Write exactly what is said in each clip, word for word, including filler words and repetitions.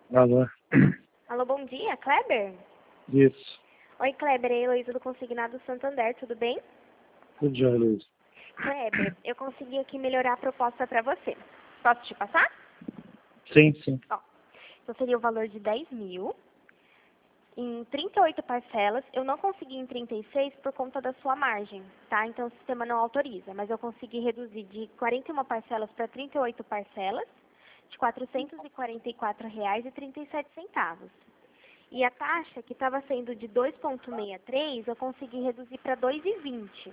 Alô? Alô, bom dia, Kleber? Isso. Oi, Kleber, é a Heloísa do Consignado Santander, tudo bem? Tudo já, Luiz. Kleber, eu consegui aqui melhorar a proposta para você. Posso te passar? Sim, sim. Ó, então seria o valor de dez mil, em trinta e oito parcelas. Eu não consegui em trinta e seis por conta da sua margem, tá? Então o sistema não autoriza, mas eu consegui reduzir de quarenta e uma parcelas para trinta e oito parcelas, de quatrocentos e quarenta e quatro reais e trinta e sete centavos. E a taxa, que estava sendo de dois vírgula sessenta e três, eu consegui reduzir para dois vírgula vinte.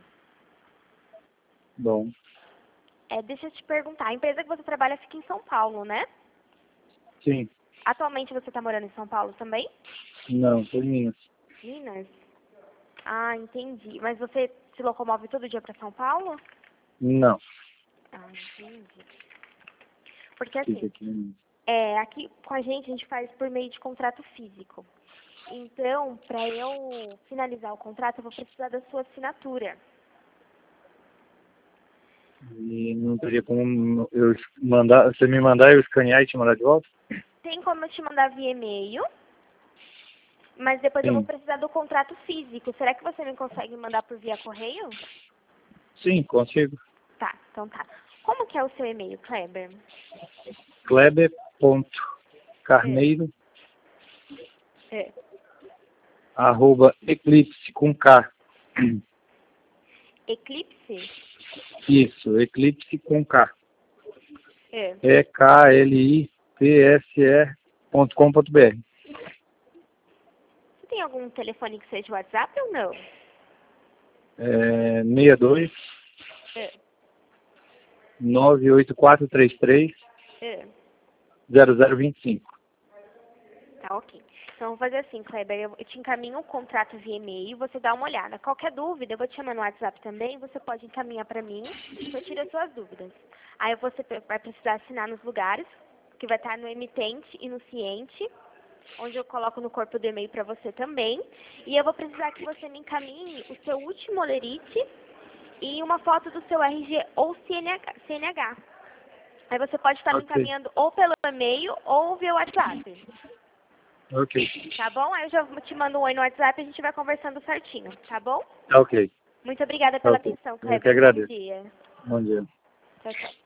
Bom. É, deixa eu te perguntar, a empresa que você trabalha fica em São Paulo, né? Sim. Atualmente você está morando em São Paulo também? Não, foi minha. Minas? Ah, entendi. Mas você se locomove todo dia para São Paulo? Não. Ah, entendi. Porque Fica assim, aqui mesmo. é, aqui com a gente, a gente faz por meio de contrato físico. Então, para eu finalizar o contrato, eu vou precisar da sua assinatura. E não teria como eu mandar, você me mandar, eu escanear e te mandar de volta? Tem como eu te mandar via e-mail, mas depois eu vou Sim. precisar do contrato físico. Será que você me consegue mandar por via correio? Sim, consigo. Tá, então tá. Como que é o seu e-mail, Kleber? É, Kleber.carneiro, é. arroba eclipse com K. Eclipse? Isso, eclipse com K. É. E K L I P S E ponto com ponto B R. Você tem algum telefone que seja WhatsApp ou não? É seis dois É, nove oito quatro três três é. zero zero dois cinco. Tá, ok. Então, eu vou fazer assim, Kleber, eu eu te encaminho o contrato via e-mail, você dá uma olhada. Qualquer dúvida, eu vou te chamar no WhatsApp também, você pode encaminhar para mim, que eu tiro as suas dúvidas. Aí você pe- vai precisar assinar nos lugares, que vai estar no emitente e no ciente, onde eu coloco no corpo do e-mail para você também. E eu vou precisar que você me encaminhe o seu último olerite e uma foto do seu R G ou C N H. C N H. Aí você pode estar me Ok, encaminhando ou pelo e-mail ou via WhatsApp. ok, Tá bom? Aí eu já te mando um oi no WhatsApp e a gente vai conversando certinho, tá bom? ok, Muito obrigada pela ok. atenção, Eu que Kleber. Um bom agradeço. dia. Bom dia. Tchau, tchau.